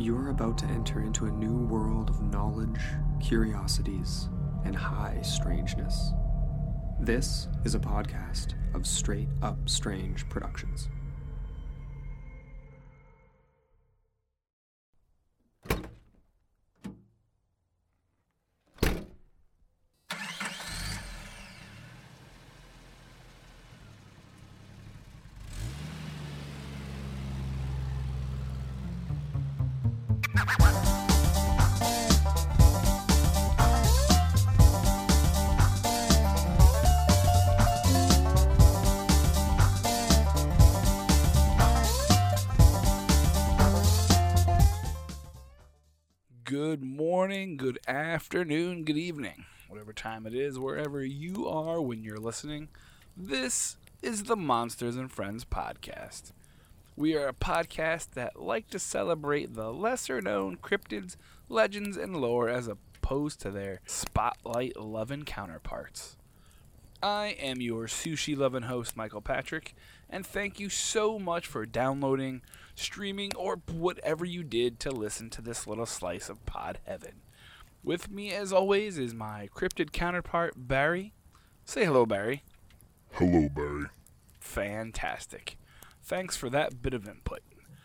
You're about to enter into a new world of knowledge, curiosities, and high strangeness. This is a podcast of Straight Up Strange Productions. Good morning, good afternoon, good evening, whatever time it is, wherever you are when you're listening. This is the Monsters and Friends podcast. We are a podcast that like to celebrate the lesser-known cryptids, legends, and lore as opposed to their spotlight-loving counterparts. I am your sushi-loving host, Michael Patrick, and thank you so much for downloading, streaming, or whatever you did to listen to this little slice of pod heaven. With me, as always, is my cryptid counterpart, Barry. Say hello, Barry. Hello, Barry. Fantastic. Thanks for that bit of input.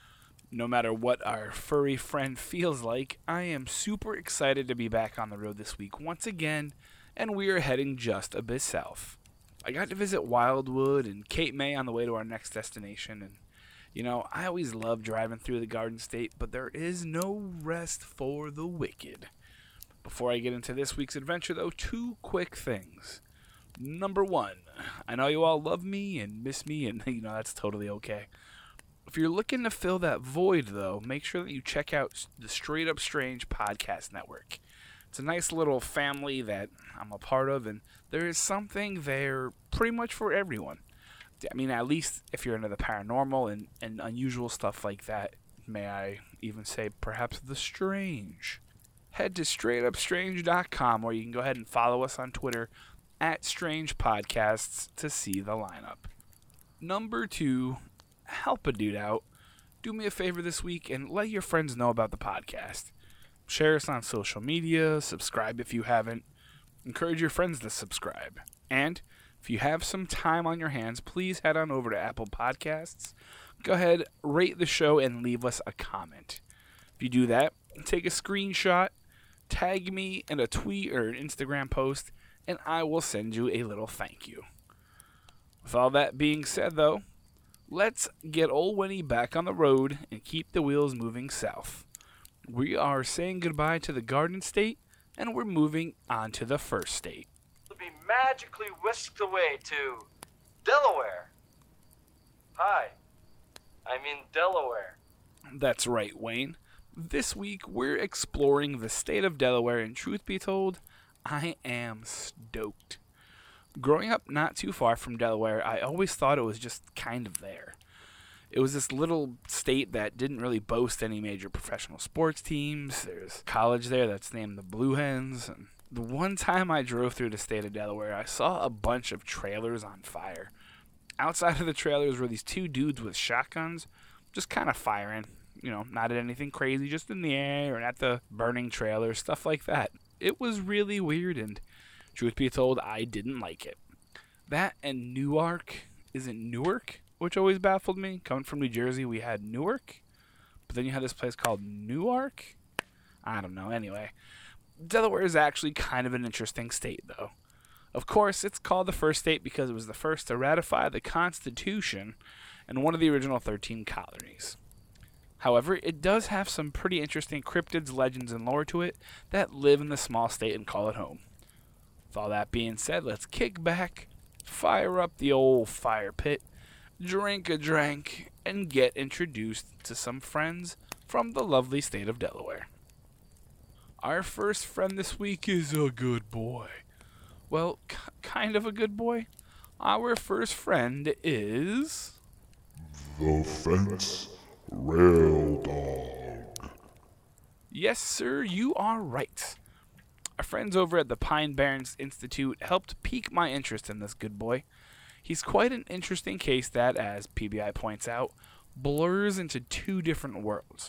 No matter what our furry friend feels like, I am super excited to be back on the road this week once again, and we are heading just a bit south. I got to visit Wildwood and Cape May on the way to our next destination, and you know, I always love driving through the Garden State, but there is no rest for the wicked. Before I get into this week's adventure, though, two quick things. Number one, I know you all love me and miss me, and you know, that's totally okay. If you're looking to fill that void, though, make sure that you check out the Straight Up Strange Podcast Network. It's a nice little family that I'm a part of, and there is something there pretty much for everyone. I mean, at least if you're into the paranormal and unusual stuff like that, may I even say perhaps the strange. Head to straightupstrange.com, where you can go ahead and follow us on Twitter at Strange Podcasts to see the lineup. Number two, help a dude out. Do me a favor this week and let your friends know about the podcast. Share us on social media, subscribe if you haven't. Encourage your friends to subscribe. And if you have some time on your hands, please head on over to Apple Podcasts. Go ahead, rate the show, and leave us a comment. If you do that, take a screenshot, tag me in a tweet or an Instagram post, and I will send you a little thank you. With all that being said, though, let's get old Winnie back on the road and keep the wheels moving south. We are saying goodbye to the Garden State, and we're moving on to the first state. Be magically whisked away to Delaware. Hi, I'm in Delaware. That's right, Wayne. This week, we're exploring the state of Delaware, and truth be told, I am stoked. Growing up not too far from Delaware, I always thought it was just kind of there. It was this little state that didn't really boast any major professional sports teams. There's a college there that's named the Blue Hens. And the one time I drove through the state of Delaware, I saw a bunch of trailers on fire. Outside of the trailers were these two dudes with shotguns, just kind of firing. You know, not at anything crazy, just in the air and at the burning trailers, stuff like that. It was really weird, and truth be told, I didn't like it. That and Newark isn't Newark, which always baffled me. Coming from New Jersey, we had Newark, but then you had this place called Newark. I don't know. Anyway, Delaware is actually kind of an interesting state, though. Of course, it's called the first state because it was the first to ratify the Constitution and one of the original 13 colonies. However, it does have some pretty interesting cryptids, legends, and lore to it that live in the small state and call it home. With all that being said, let's kick back, fire up the old fire pit, drink a drink, and get introduced to some friends from the lovely state of Delaware. Our first friend this week is a good boy. Well, kind of a good boy. Our first friend is The Fence Rail Dog. Yes, sir, you are right. Our friends over at the Pine Barrens Institute helped pique my interest in this good boy. He's quite an interesting case that, as PBI points out, blurs into two different worlds.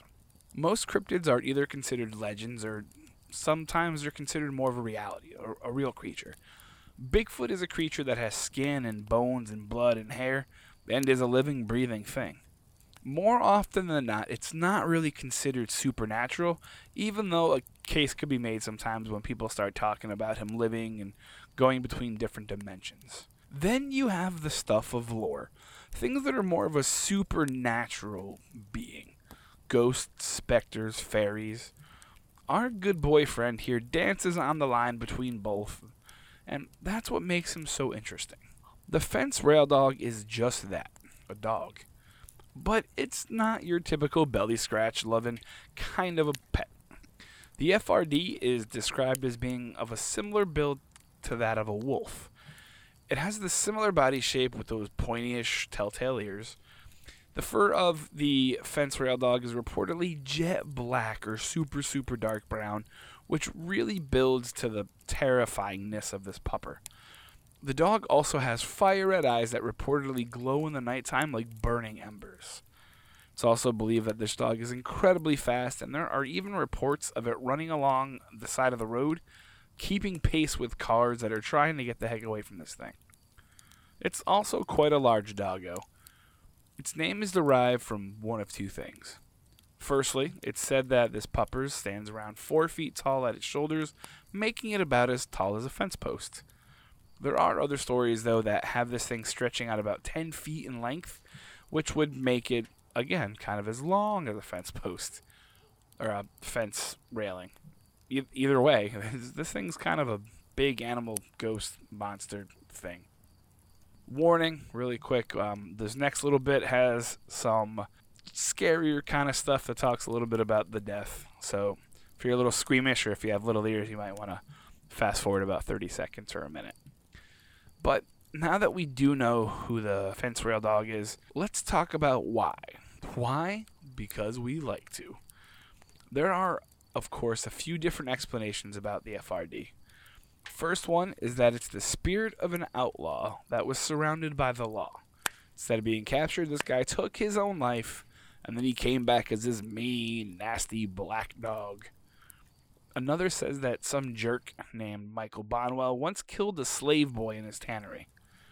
Most cryptids are either considered legends or sometimes they're considered more of a reality, or a real creature. Bigfoot is a creature that has skin and bones and blood and hair and is a living, breathing thing. More often than not, it's not really considered supernatural, even though a case could be made sometimes when people start talking about him living and going between different dimensions. Then you have the stuff of lore, things that are more of a supernatural being. Ghosts, specters, fairies. Our good boyfriend here dances on the line between both, and that's what makes him so interesting. The fence rail dog is just that, a dog. But it's not your typical belly scratch loving kind of a pet. The FRD is described as being of a similar build to that of a wolf. It has the similar body shape with those pointy-ish telltale ears. The fur of the fence rail dog is reportedly jet black or super dark brown, which really builds to the terrifyingness of this pupper. The dog also has fire red eyes that reportedly glow in the nighttime like burning embers. It's also believed that this dog is incredibly fast, and there are even reports of it running along the side of the road, keeping pace with cars that are trying to get the heck away from this thing. It's also quite a large doggo. Its name is derived from one of two things. Firstly, it's said that this pupper stands around 4 feet tall at its shoulders, making it about as tall as a fence post. There are other stories, though, that have this thing stretching out about 10 feet in length, which would make it, again, kind of as long as a fence post, or a fence railing. Either way, this thing's kind of a big animal ghost monster thing. Warning, really quick, this next little bit has some scarier kind of stuff that talks a little bit about the death. So if you're a little squeamish or if you have little ears, you might want to fast forward about 30 seconds or a minute. But now that we do know who the fence rail dog is, let's talk about why. Why? Because we like to. There are, of course, a few different explanations about the FRD. First one is that it's the spirit of an outlaw that was surrounded by the law. Instead of being captured, this guy took his own life, and then he came back as this mean, nasty black dog. Another says that some jerk named Michael Bonwell once killed a slave boy in his tannery.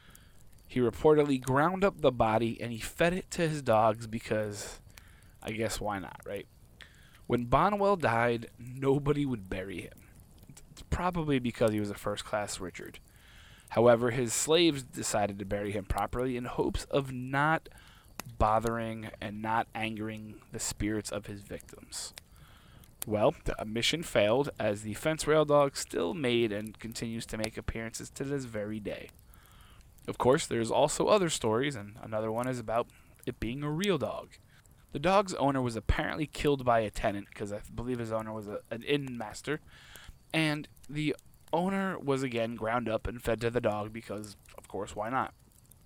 He reportedly ground up the body and he fed it to his dogs because, I guess why not, right? When Bonwell died, nobody would bury him. It's probably because he was a first-class Richard. However, his slaves decided to bury him properly in hopes of not bothering and not angering the spirits of his victims. Well, the mission failed, as the fence rail dog still made and continues to make appearances to this very day. Of course, there's also other stories, and another one is about it being a real dog. The dog's owner was apparently killed by a tenant, because I believe his owner was an inn master, and the owner was again ground up and fed to the dog because, of course, why not?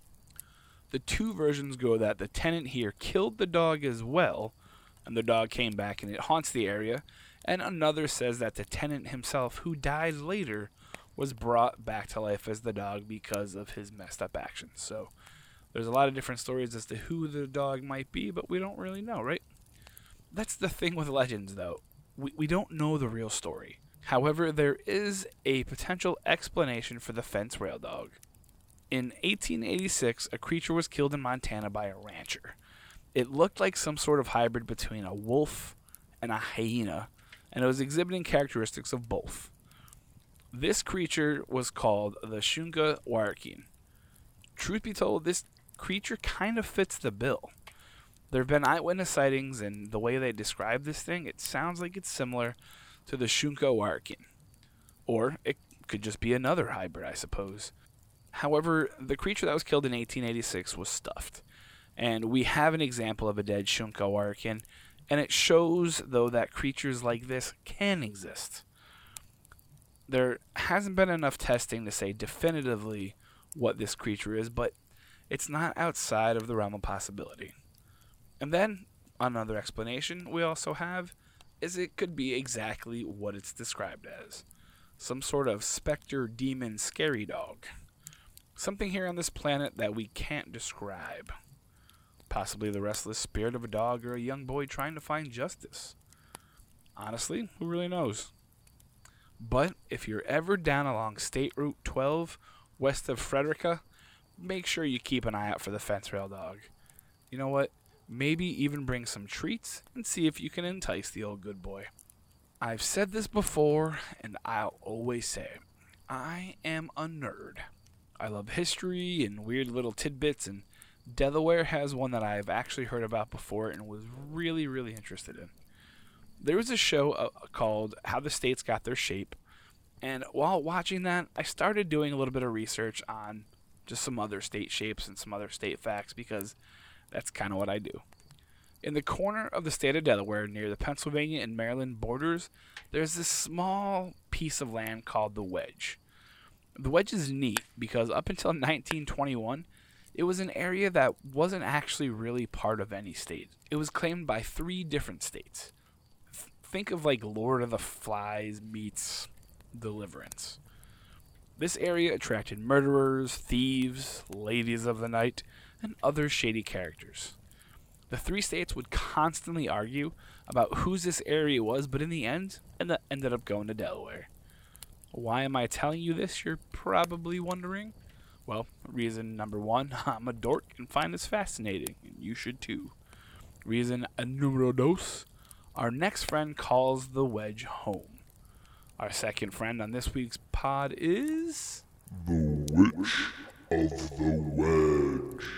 The two versions go that the tenant here killed the dog as well, and the dog came back and it haunts the area, and another says that the tenant himself, who died later, was brought back to life as the dog because of his messed up actions. So there's a lot of different stories as to who the dog might be, but we don't really know, right? That's the thing with legends, though. We don't know the real story. However, there is a potential explanation for the fence rail dog. In 1886, a creature was killed in Montana by a rancher. It looked like some sort of hybrid between a wolf and a hyena, and it was exhibiting characteristics of both. This creature was called the Shunka Warkin. Truth be told, this creature kind of fits the bill. There have been eyewitness sightings, and the way they describe this thing, it sounds like it's similar to the Shunka Warkin. Or it could just be another hybrid, I suppose. However, the creature that was killed in 1886 was stuffed. And we have an example of a dead Shunka Warkin, and it shows, though, that creatures like this can exist. There hasn't been enough testing to say definitively what this creature is, but it's not outside of the realm of possibility. And then, another explanation we also have is it could be exactly what it's described as. Some sort of specter, demon, scary dog. Something here on this planet that we can't describe. Possibly the restless spirit of a dog or a young boy trying to find justice. Honestly, who really knows? But if you're ever down along State Route 12 west of Frederica, make sure you keep an eye out for the fence rail dog. You know what? Maybe even bring some treats and see if you can entice the old good boy. I've said this before, and I'll always say it. I am a nerd. I love history and weird little tidbits, and Delaware has one that I've actually heard about before and was really, really interested in. There was a show called How the States Got Their Shape, and while watching that, I started doing a little bit of research on just some other state shapes and some other state facts, because that's kind of what I do. In the corner of the state of Delaware, near the Pennsylvania and Maryland borders, there's this small piece of land called the Wedge. The Wedge is neat because up until 1921, it was an area that wasn't actually really part of any state. It was claimed by 3 different states. Think of like Lord of the Flies meets Deliverance. This area attracted murderers, thieves, ladies of the night, and other shady characters. The 3 states would constantly argue about whose this area was, but in the end, it ended up going to Delaware. Why am I telling you this, you're probably wondering? Well, reason number 1, I'm a dork and find this fascinating, and you should too. Reason numero dos, our next friend calls the Wedge home. Our second friend on this week's pod is... The Witch of the Wedge.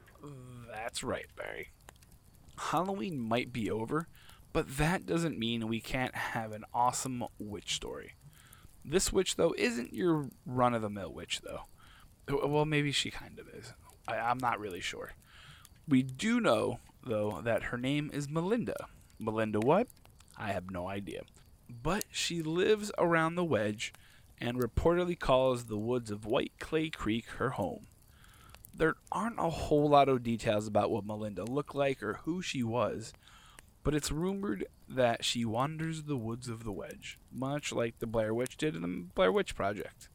That's right, Barry. Halloween might be over, but that doesn't mean we can't have an awesome witch story. This witch, though, isn't your run-of-the-mill witch, though. Well, maybe she kind of is. I'm not really sure. We do know, though, that her name is Melinda. Melinda what? I have no idea. But she lives around the Wedge and reportedly calls the woods of White Clay Creek her home. There aren't a whole lot of details about what Melinda looked like or who she was, but it's rumored that she wanders the woods of the Wedge, much like the Blair Witch did in the Blair Witch Project.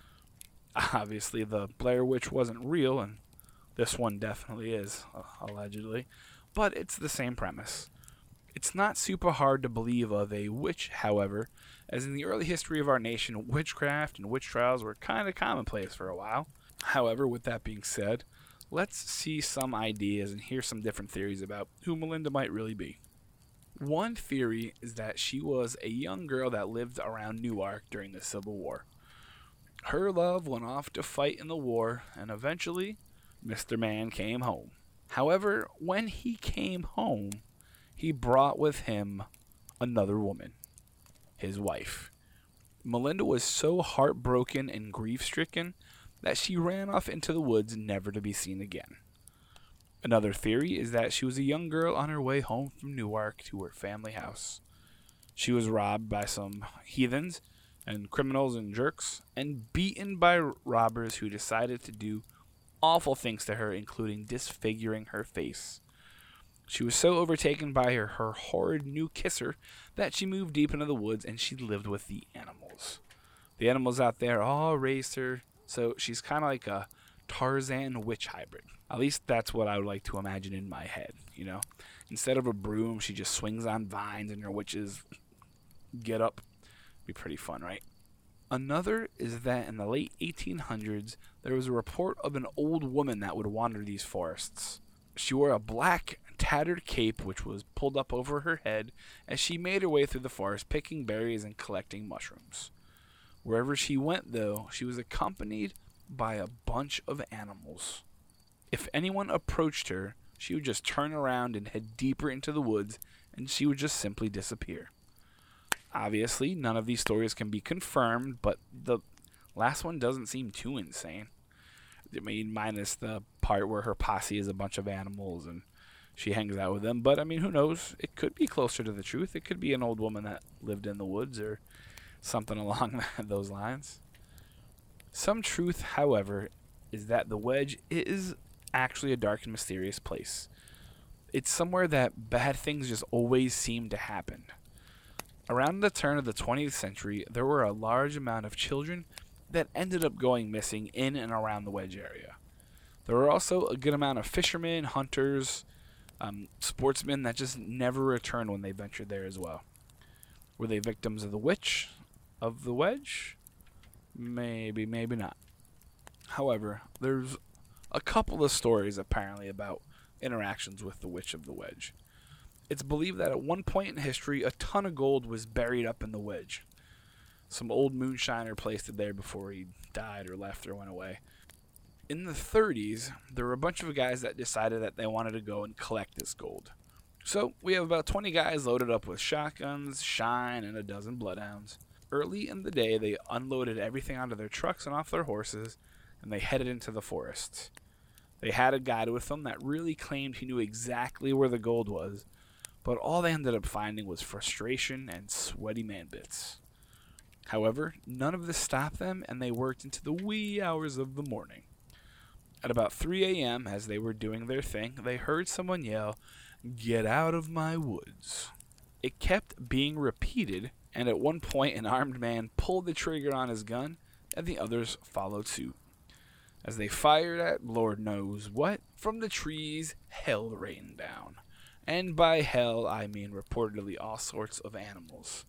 Obviously, the Blair Witch wasn't real, and this one definitely is, allegedly, but it's the same premise. It's not super hard to believe of a witch, however, as in the early history of our nation, witchcraft and witch trials were kind of commonplace for a while. However, with that being said, let's see some ideas and hear some different theories about who Melinda might really be. One theory is that she was a young girl that lived around Newark during the Civil War. Her love went off to fight in the war, and eventually, Mr. Man came home. However, when he came home, he brought with him another woman, his wife. Melinda was so heartbroken and grief-stricken that she ran off into the woods never to be seen again. Another theory is that she was a young girl on her way home from Newark to her family house. She was robbed by some heathens and criminals and jerks, and beaten by robbers who decided to do awful things to her, including disfiguring her face. She was so overtaken by her horrid new kisser that she moved deep into the woods and she lived with the animals. The animals out there all raised her, so she's kind of like a Tarzan witch hybrid. At least that's what I would like to imagine in my head, you know? Instead of a broom, she just swings on vines and her witches get up. Be pretty fun, right? Another is that in the late 1800s, there was a report of an old woman that would wander these forests. She wore a black, tattered cape which was pulled up over her head as she made her way through the forest picking berries and collecting mushrooms. Wherever she went, though, she was accompanied by a bunch of animals. If anyone approached her, she would just turn around and head deeper into the woods, and she would just simply disappear. Obviously, none of these stories can be confirmed, but the last one doesn't seem too insane. I mean, minus the part where her posse is a bunch of animals and she hangs out with them. But, I mean, who knows? It could be closer to the truth. It could be an old woman that lived in the woods or something along those lines. Some truth, however, is that the Wedge is actually a dark and mysterious place. It's somewhere that bad things just always seem to happen. Around the turn of the 20th century, there were a large amount of children that ended up going missing in and around the Wedge area. There were also a good amount of fishermen, hunters, sportsmen that just never returned when they ventured there as well. Were they victims of the witch of the wedge? Maybe, maybe not. However, there's a couple of stories apparently about interactions with the witch of the wedge. It's believed that at one point in history, a ton of gold was buried up in the wedge. Some old moonshiner placed it there before he died or left or went away. In the 30s, there were a bunch of guys that decided that they wanted to go and collect this gold. So we have about 20 guys loaded up with shotguns, shine, and a dozen bloodhounds. Early in the day, they unloaded everything onto their trucks and off their horses, and they headed into the forest. They had a guide with them that really claimed he knew exactly where the gold was, but all they ended up finding was frustration and sweaty man bits. However, none of this stopped them, and they worked into the wee hours of the morning. At about 3 a.m., as they were doing their thing, they heard someone yell, "Get out of my woods." It kept being repeated, and at one point an armed man pulled the trigger on his gun, and the others followed suit. As they fired at Lord knows what, from the trees, hell rained down. And by hell, I mean reportedly all sorts of animals.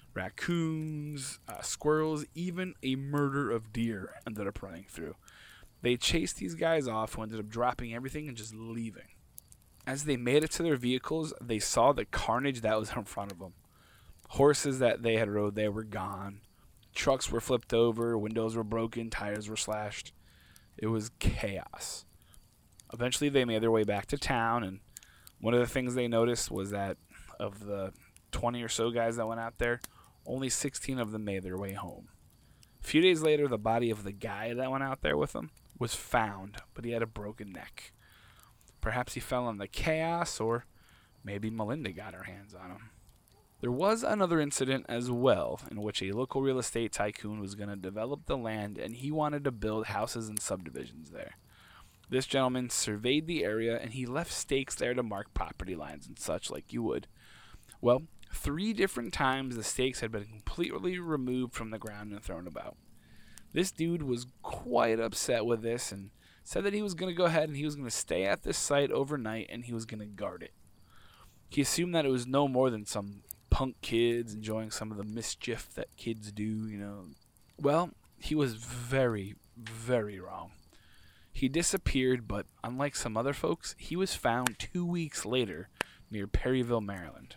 Raccoons, squirrels, even a murder of deer ended up running through. They chased these guys off, who ended up dropping everything and just leaving. As they made it to their vehicles, they saw the carnage that was in front of them. Horses that they had rode there were gone. Trucks were flipped over, windows were broken, tires were slashed. It was chaos. Eventually, they made their way back to town, and one of the things they noticed was that of the 20 or so guys that went out there, only 16 of them made their way home. A few days later, the body of the guy that went out there with them was found, but he had a broken neck. Perhaps he fell in the chaos, or maybe Melinda got her hands on him. There was another incident as well, in which a local real estate tycoon was going to develop the land, and he wanted to build houses and subdivisions there. This gentleman surveyed the area, and he left stakes there to mark property lines and such, like you would. Well, 3 different times the stakes had been completely removed from the ground and thrown about. This dude was quite upset with this and said that he was going to go ahead and he was going to stay at this site overnight and he was going to guard it. He assumed that it was no more than some punk kids enjoying some of the mischief that kids do, you know. Well, he was very, very wrong. He disappeared, but unlike some other folks, he was found 2 weeks later near Perryville, Maryland.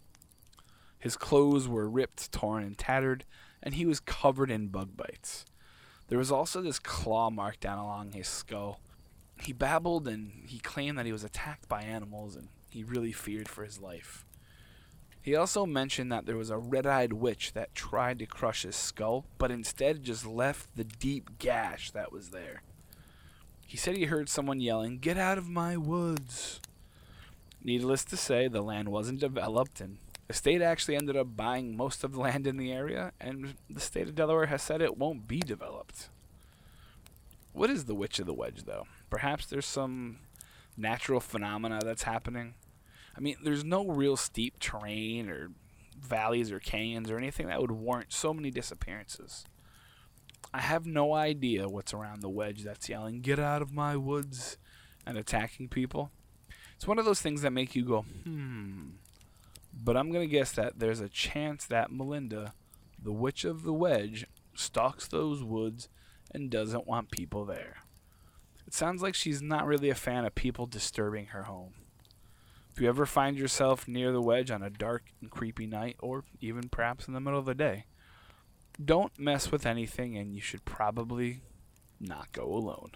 His clothes were ripped, torn, and tattered, and he was covered in bug bites. There was also this claw mark down along his skull. He babbled and he claimed that he was attacked by animals and he really feared for his life. He also mentioned that there was a red-eyed witch that tried to crush his skull, but instead just left the deep gash that was there. He said he heard someone yelling, "Get out of my woods!" Needless to say, the land wasn't developed, and the state actually ended up buying most of the land in the area, and the state of Delaware has said it won't be developed. What is the Witch of the Wedge, though? Perhaps there's some natural phenomena that's happening. I mean, there's no real steep terrain or valleys or canyons or anything that would warrant so many disappearances. I have no idea what's around the wedge that's yelling, "Get out of my woods," and attacking people. It's one of those things that make you go, But I'm going to guess that there's a chance that Melinda, the Witch of the Wedge, stalks those woods and doesn't want people there. It sounds like she's not really a fan of people disturbing her home. If you ever find yourself near the wedge on a dark and creepy night, or even perhaps in the middle of the day, don't mess with anything, and you should probably not go alone.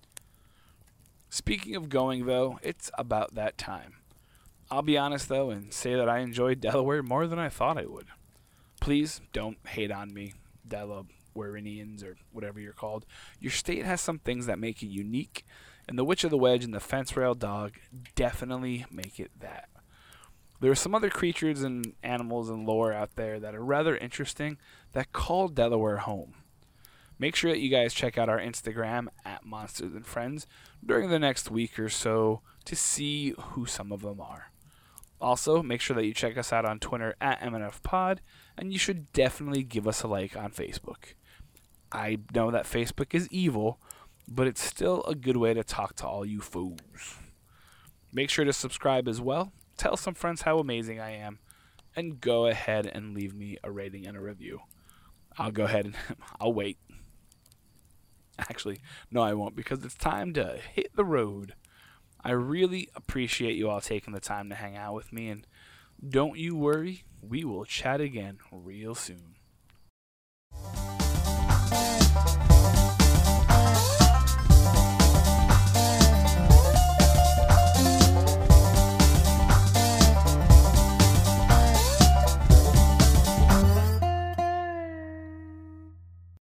Speaking of going, though, it's about that time. I'll be honest, though, and say that I enjoyed Delaware more than I thought I would. Please don't hate on me, Delawareans, or whatever you're called. Your state has some things that make it unique, and the Witch of the Wedge and the Fence Rail Dog definitely make it that. There are some other creatures and animals and lore out there that are rather interesting that call Delaware home. Make sure that you guys check out our Instagram at Monsters and Friends during the next week or so to see who some of them are. Also, make sure that you check us out on Twitter at MNFPod, and you should definitely give us a like on Facebook. I know that Facebook is evil, but it's still a good way to talk to all you fools. Make sure to subscribe as well. Tell some friends how amazing I am, and go ahead and leave me a rating and a review. I'll go ahead and I'll wait. Actually, no, I won't, because it's time to hit the road. I really appreciate you all taking the time to hang out with me, and don't you worry, we will chat again real soon.